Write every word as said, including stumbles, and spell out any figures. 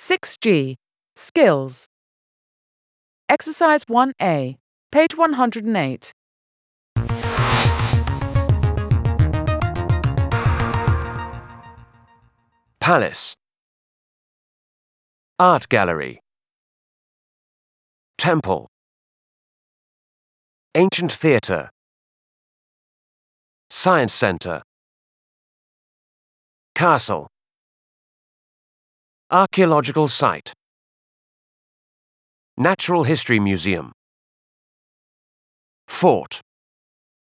six G. Skills. Exercise one A, page one hundred eight. Palace. Art gallery. Temple. Ancient theatre. Science centre. Castle. Archaeological site. Natural History Museum. Fort.